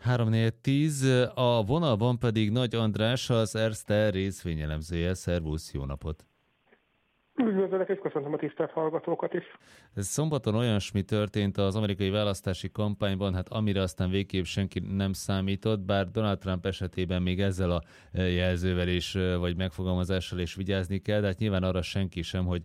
3-4-10, a vonalban pedig Nagy András, az Erste részvényelemzője. Szervusz, jó napot! Üdvözlök, és köszöntöm a tisztelt hallgatókat is. Szombaton olyasmi történt az amerikai választási kampányban, hát amire aztán végképp senki nem számított, bár Donald Trump esetében még ezzel a jelzővel is, vagy megfogalmazással is vigyázni kell, de hát nyilván arra senki sem, hogy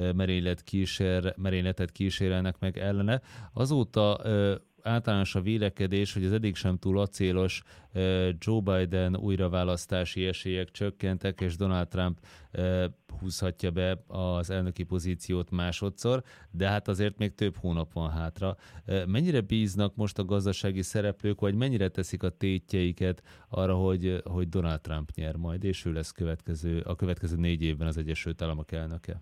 merényletet kísérelnek meg ellene. Azóta általános a vélekedés, hogy az eddig sem túl acélos Joe Biden újraválasztási esélyek csökkentek, és Donald Trump húzhatja be az elnöki pozíciót másodszor, de hát azért még több hónap van hátra. Mennyire bíznak most a gazdasági szereplők, vagy mennyire teszik a tétjeiket arra, hogy Donald Trump nyer majd, és ő lesz a következő 4 évben az Egyesült Államok elnöke?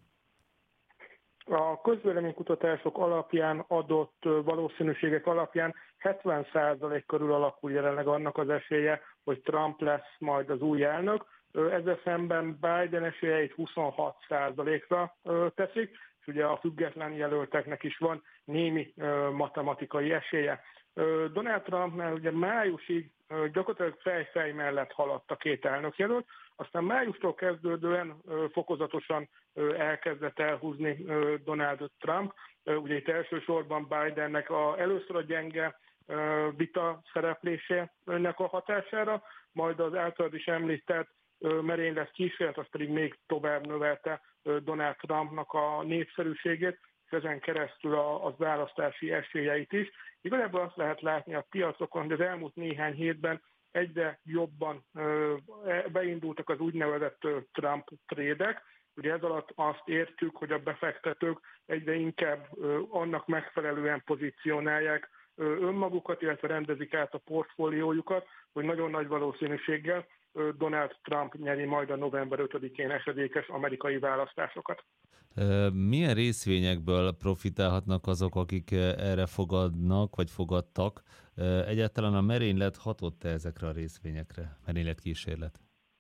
A közvéleménykutatások alapján adott valószínűségek alapján 70% körül alakul jelenleg annak az esélye, hogy Trump lesz majd az új elnök. Ezzel szemben Biden esélyeit 26%-ra teszik, és ugye a független jelölteknek is van némi matematikai esélye. Donald Trumpnál ugye májusig gyakorlatilag fej mellett haladt a két elnökjelölt, aztán májustól kezdődően fokozatosan elkezdett elhúzni Donald Trump. Ugye itt elsősorban Bidennek először a gyenge vita szereplésének a hatására, majd az általad is említett merénylet kísérlet, az pedig még tovább növelte Donald Trumpnak a népszerűségét, és ezen keresztül a választási esélyeit is. Igazából azt lehet látni a piacokon, hogy az elmúlt néhány hétben egyre jobban beindultak az úgynevezett Trump trédek. Ugye ez alatt azt értjük, hogy a befektetők egyre inkább annak megfelelően pozícionálják önmagukat, illetve rendezik át a portfóliójukat, hogy nagyon nagy valószínűséggel Donald Trump nyeri majd a november 5-én esedékes amerikai választásokat. Milyen részvényekből profitálhatnak azok, akik erre fogadnak, vagy fogadtak? Egyáltalán a merénylet hatott-e ezekre a részvényekre? Merénylet kísérlet?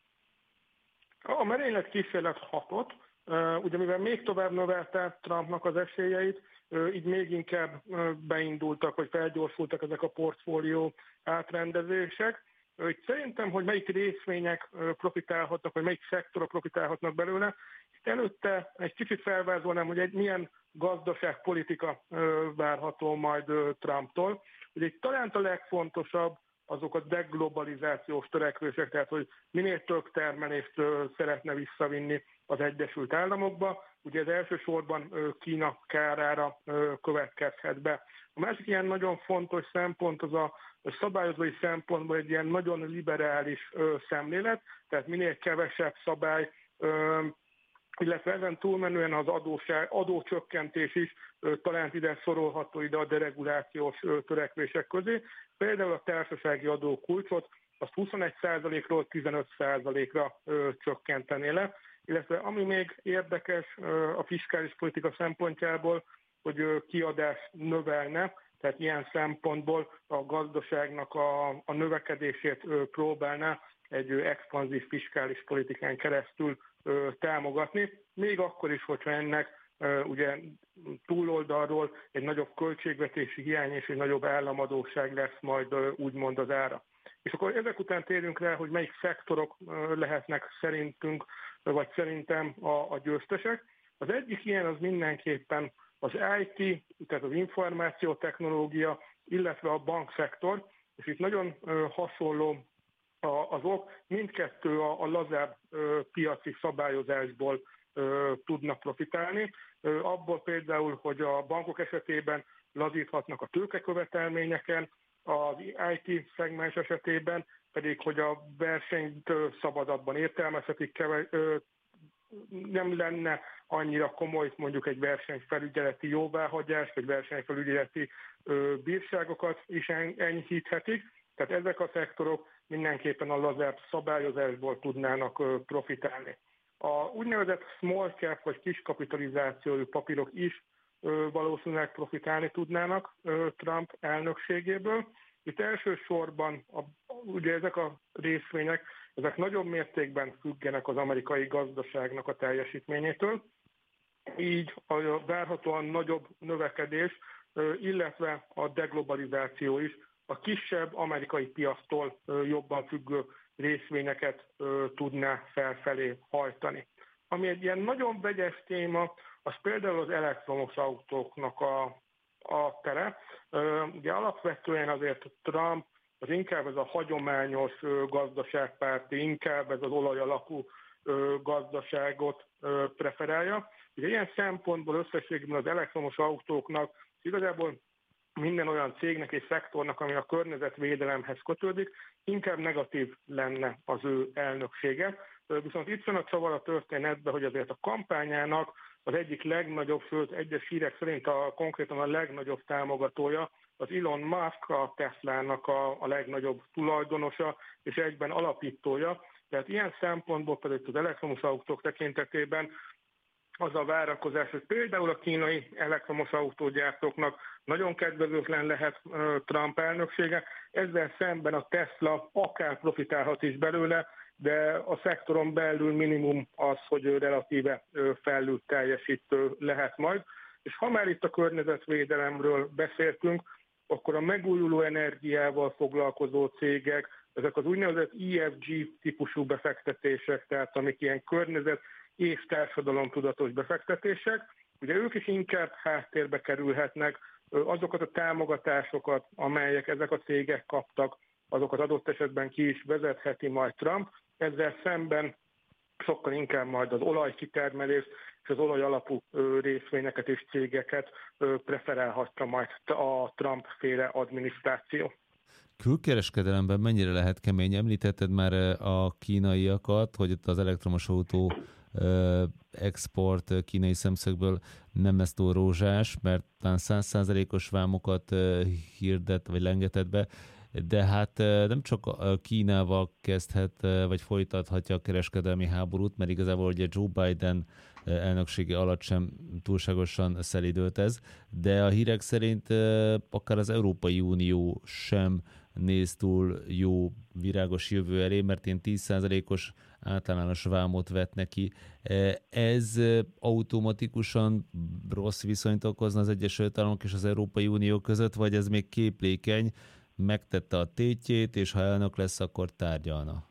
A merénylet kísérlet hatott, ugye mivel még tovább növelte Trumpnak az esélyeit, így még inkább beindultak, vagy felgyorsultak ezek a portfólió átrendezések. Itt szerintem, hogy melyik részvények profitálhatnak, vagy melyik szektorok profitálhatnak belőle, előtte egy kicsit felvázolnám, hogy milyen gazdaságpolitika várható majd Trumptól. Ugye itt talán a legfontosabb azok a deglobalizációs törekvések, tehát hogy minél több termelést szeretne visszavinni az Egyesült Államokba. Ugye ez elsősorban Kína kárára következhet be. A másik ilyen nagyon fontos szempont az a szabályozói szempontból egy ilyen nagyon liberális szemlélet, tehát minél kevesebb szabály, illetve ezen túlmenően az adócsökkentés is talán ide sorolható ide a deregulációs törekvések közé. Például a társasági adókulcsot azt 21%-ról 15%-ra csökkentené le, illetve ami még érdekes a fiskális politika szempontjából, hogy kiadást növelne, tehát ilyen szempontból a gazdaságnak a növekedését próbálná egy expanzív fiskális politikán keresztül támogatni, még akkor is, hogyha ennek ugye túloldalról egy nagyobb költségvetési hiány és egy nagyobb államadósság lesz majd úgymond az ára. És akkor ezek után térjünk rá, hogy melyik szektorok lehetnek szerintünk, vagy szerintem a győztesek. Az egyik ilyen az mindenképpen az IT, tehát az információtechnológia, illetve a bankszektor, és itt nagyon hasonló az ok, mindkettő a lazább piaci szabályozásból tudnak profitálni. Abból például, hogy a bankok esetében lazíthatnak a tőkekövetelményeken, az IT szegmens esetében pedig, hogy a versenyt szabadabban értelmezhetik, nem lenne annyira komoly mondjuk egy versenyfelügyeleti jóváhagyás, vagy versenyfelügyeleti bírságokat is enyhíthetik. Tehát ezek a szektorok mindenképpen a lazább szabályozásból tudnának profitálni. A úgynevezett small cap vagy kis kapitalizációjú papírok is valószínűleg profitálni tudnának Trump elnökségéből. Itt elsősorban ugye ezek a részvények, ezek nagyobb mértékben függenek az amerikai gazdaságnak a teljesítményétől, így a várhatóan nagyobb növekedés, illetve a deglobalizáció is a kisebb amerikai piactól jobban függő részvényeket tudná felfelé hajtani. Ami egy ilyen nagyon vegyes téma, az például az elektromos autóknak a tere. Ugye alapvetően azért Trump az inkább ez a hagyományos gazdaságpárti, inkább ez az olajalapú gazdaságot preferálja. Ugye ilyen szempontból összességében az elektromos autóknak igazából minden olyan cégnek és szektornak, ami a környezetvédelemhez kötődik, inkább negatív lenne az ő elnöksége. Viszont itt van a csavar a történetben, hogy azért a kampányának az egyik legnagyobb, sőt egyes hírek szerint konkrétan a legnagyobb támogatója az Elon Musk, a Teslának a legnagyobb tulajdonosa és egyben alapítója. Tehát ilyen szempontból pedig az elektromos autók tekintetében az a várakozás, hogy például a kínai elektromos autógyártóknak nagyon kedvezőtlen lehet Trump elnöksége, ezzel szemben a Tesla akár profitálhat is belőle, de a szektoron belül minimum az, hogy relatíve felül teljesítő lehet majd. És ha már itt a környezetvédelemről beszéltünk, akkor a megújuló energiával foglalkozó cégek, ezek az úgynevezett ESG típusú befektetések, tehát amik ilyen környezet és társadalomtudatos befektetések, ugye ők is inkább háttérbe kerülhetnek, azokat a támogatásokat, amelyek ezek a cégek kaptak, azokat adott esetben ki is vezetheti majd Trump, ezzel szemben sokkal inkább majd az olajkitermelés és az olaj alapú részvényeket és cégeket preferálhatja majd a Trump-féle adminisztráció. Külkereskedelemben mennyire lehet kemény? Említetted már a kínaiakat, hogy itt az elektromos autó export kínai szemszögből nem lesz túl rózsás, mert talán 100%-os vámokat hirdet, vagy lengetett be, de hát nem csak Kínával kezdhet, vagy folytathatja a kereskedelmi háborút, mert igazából ugye Joe Biden elnöksége alatt sem túlságosan szelídült ez, de a hírek szerint akár az Európai Unió sem néz túl jó, virágos jövő elé, mert ilyen 10%-os általános vámot vet neki. Ez automatikusan rossz viszonyt okozna az Egyesült Államok és az Európai Unió között, vagy ez még képlékeny, megtette a tétjét, és ha elnök lesz, akkor tárgyalna?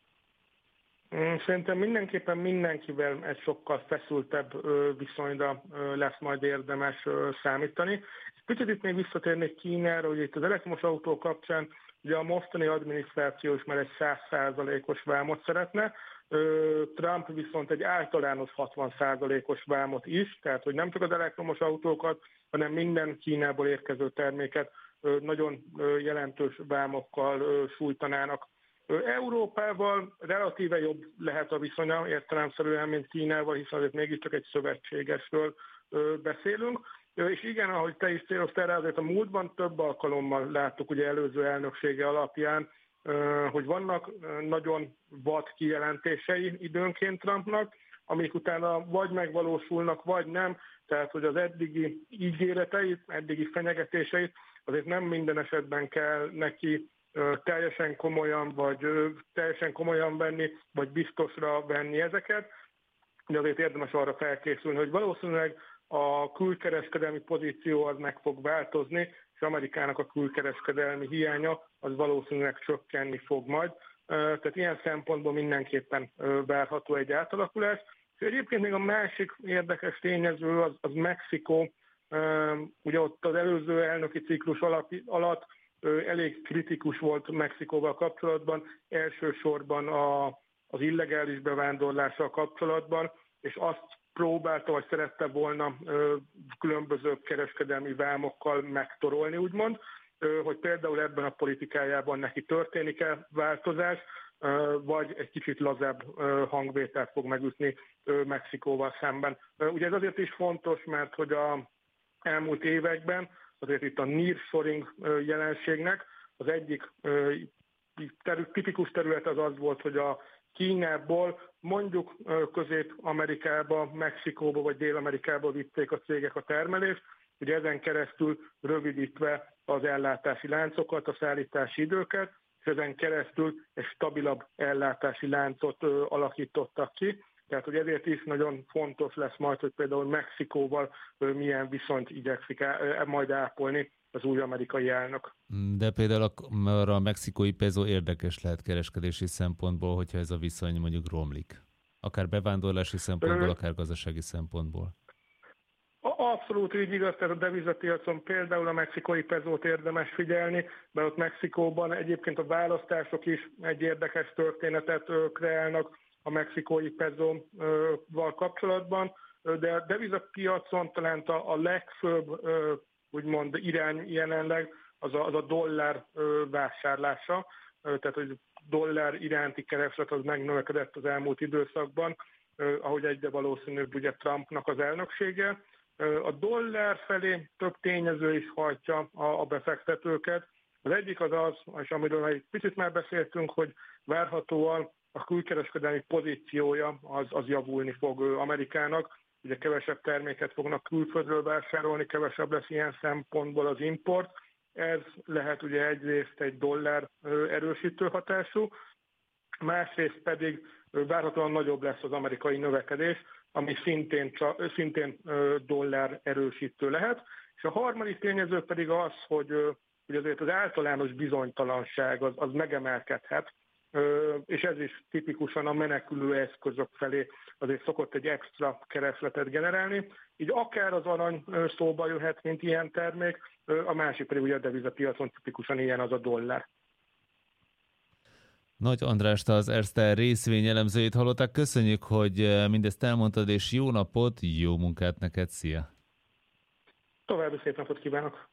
Szerintem mindenképpen mindenkivel egy sokkal feszültebb viszonyra lesz majd érdemes számítani. Picit itt még visszatérnék Kínára, hogy itt az elektromos autó kapcsán ugye a mostani adminisztráció is már egy 100%-os vámot szeretne, Trump viszont egy általános 60%-os vámot is, tehát hogy nem csak az elektromos autókat, hanem minden Kínából érkező terméket nagyon jelentős vámokkal sújtanának. Európával relatíve jobb lehet a viszonya értelemszerűen, mint Kínával, hiszen azért mégiscsak egy szövetségesről beszélünk. És igen, ahogy te is céloztál rá, azért a múltban több alkalommal láttuk ugye előző elnöksége alapján, hogy vannak nagyon vad kijelentései időnként Trumpnak, amik utána vagy megvalósulnak, vagy nem, tehát hogy az eddigi ígéreteit, eddigi fenyegetéseit azért nem minden esetben kell neki teljesen komolyan venni, vagy biztosra venni ezeket, de azért érdemes arra felkészülni, hogy valószínűleg a külkereskedelmi pozíció az meg fog változni, és Amerikának a külkereskedelmi hiánya az valószínűleg csökkenni fog majd. Tehát ilyen szempontból mindenképpen várható egy átalakulás. És egyébként még a másik érdekes tényező az Mexikó. Ugye ott az előző elnöki ciklus alatt elég kritikus volt Mexikóval kapcsolatban, elsősorban az illegális bevándorlással kapcsolatban, és azt próbálta, vagy szerette volna különböző kereskedelmi vámokkal megtorolni, úgymond, hogy például ebben a politikájában neki történik-e változás, vagy egy kicsit lazább hangvételt fog megütni Mexikóval szemben. Ugye ez azért is fontos, mert hogy az elmúlt években azért itt a nearshoring jelenségnek az egyik tipikus terület az volt, hogy a Kínából mondjuk Közép-Amerikába, Mexikóba vagy Dél-Amerikába vitték a cégek a termelést, ugye ezen keresztül rövidítve az ellátási láncokat, a szállítási időket, és ezen keresztül egy stabilabb ellátási láncot alakítottak ki. Tehát, hogy ezért is nagyon fontos lesz majd, hogy például Mexikóval milyen viszonyt igyekszik majd ápolni az új amerikai elnök. De például a mexikói peso érdekes lehet kereskedési szempontból, hogyha ez a viszony mondjuk romlik. Akár bevándorlási szempontból, akár gazdasági szempontból. Abszolút így igaz, tehát a devizapiacon például a mexikói pezót érdemes figyelni, mert ott Mexikóban egyébként a választások is egy érdekes történetet kreálnak a mexikói pezóval kapcsolatban, de a devizapiacon talán a legfőbb úgymond irány jelenleg az a dollár vásárlása, tehát hogy dollár iránti kereslet az megnövekedett az elmúlt időszakban, ahogy egyre valószínűbb ugye Trumpnak az elnöksége. A dollár felé több tényező is hajtja a befektetőket. Az egyik az, és amiről egy picit már beszéltünk, hogy várhatóan a külkereskedelmi pozíciója az javulni fog Amerikának. Ugye kevesebb terméket fognak külföldről vásárolni, kevesebb lesz ilyen szempontból az import. Ez lehet ugye egyrészt egy dollár erősítő hatású, másrészt pedig várhatóan nagyobb lesz az amerikai növekedés, ami szintén dollár erősítő lehet. És a harmadik tényező pedig az, hogy azért az általános bizonytalanság az megemelkedhet, és ez is tipikusan a menekülő eszközök felé azért szokott egy extra keresletet generálni. Így akár az arany szóba jöhet, mint ilyen termék, a másik pedig ugye a devizapiacon tipikusan ilyen az a dollár. Nagy Andrást, az Erste részvényelemzőjét hallották. Köszönjük, hogy mindezt elmondtad, és jó napot, jó munkát neked, szia! További szép napot kívánok!